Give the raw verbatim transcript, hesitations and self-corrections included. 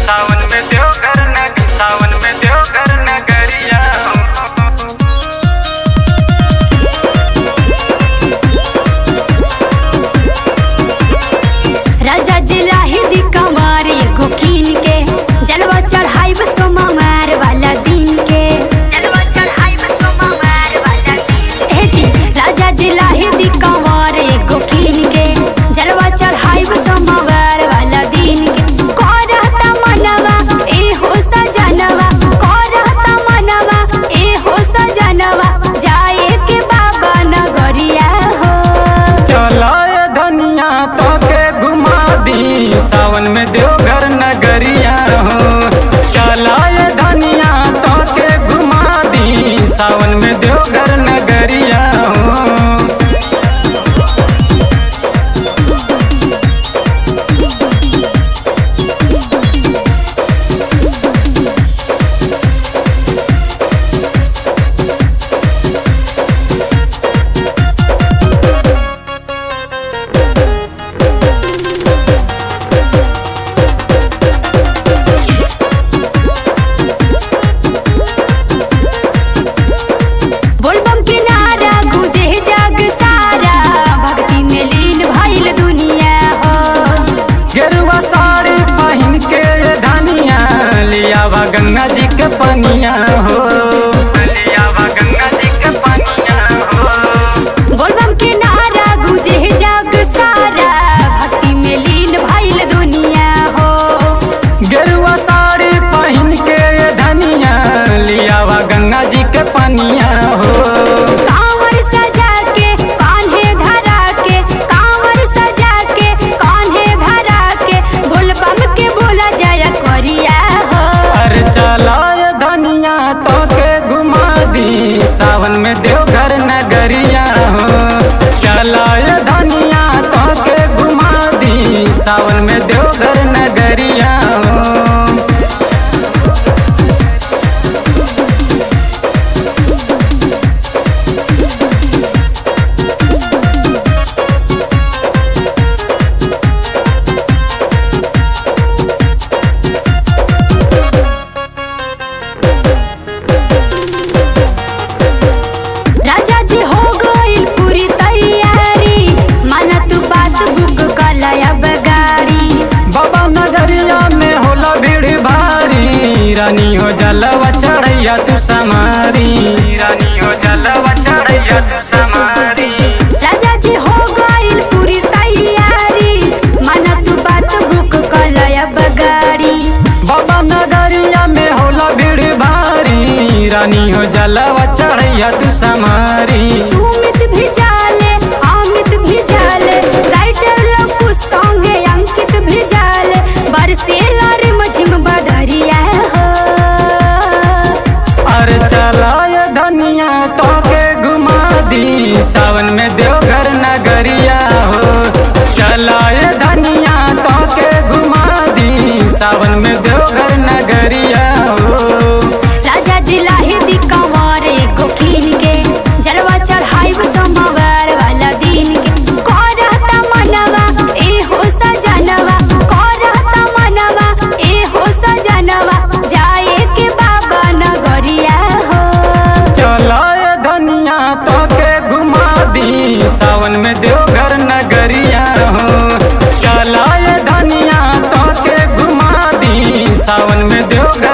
सावन में देवघर नग सावन में देवघर नगरिया राजा जिला हिंदी कमार एगो कीन के जलवा चढ़ाई सोमा मार वाला दिन के जलवा चढ़ाई सोमा मार वाला दिन ए जी राजा जिला हिंदी कमार एगो कीन के जलवा चढ़ाई सोमा मार वाला दिन के करता मनवा ए हो सजनवा करता मनवा ए हो सजनवा जाए के बाबा नगरिया हो चला धनिया तो के घुमा दी सावन में देवघर नगरिया हो चला धनिया तो के घुमा दी सावन में देवघर नगरिया हो गंगा जी के पनिया हो लियावा गंगा जी के पनिया हो बोलबम के नारा गुजे जग सारा भक्ति में लीन भइल दुनिया हो गेरुआ साड़ी पहन के धनिया लियावा गंगा जी के पनिया हो कांवर सजा के कान्हे धरा के कांवर सजा के कान्हे धरा के बोलबम के बोला जाया करिया हो अरे चला धनिया तो के घुमा दी सावन में देवघर नगरिया हो चला धनिया तो के घुमा दी सावन में देवघर नगरिया हो रानी हो जलवा चढ़ैया तू समारी रानी हो जलवा चढ़ैया तू समारी राजा जी हो गइल पूरी तैयारी माना तू बात बुक कलया बगाड़ी बाबा नगरिया में होला भीड़ भारी रानी हो जलवा चढ़ैया तू समारी सुमित भी जाले अमित भी जाले राइटर लोग संगे अंकित भी जाले बरसे लारे मझिम बदरिया चला धनिया तो के घुमा दी सावन में देवघर नगरिया हो चला धनिया तो के घुमा दी सावन में देवघर नगरिया हो राजा जिला हिंदी कंवर एगो कीन के जलवा चढ़ाई सोमवार वाला दिन के करता मनवा ए हो सजनवा करता मनवा ए हो सजनवा जाए के बाबा नगरिया चला धनिया तो के घुमा दी सावन में देवघर नगरिया हो चला धनिया तो के घुमा दी सावन में देवघर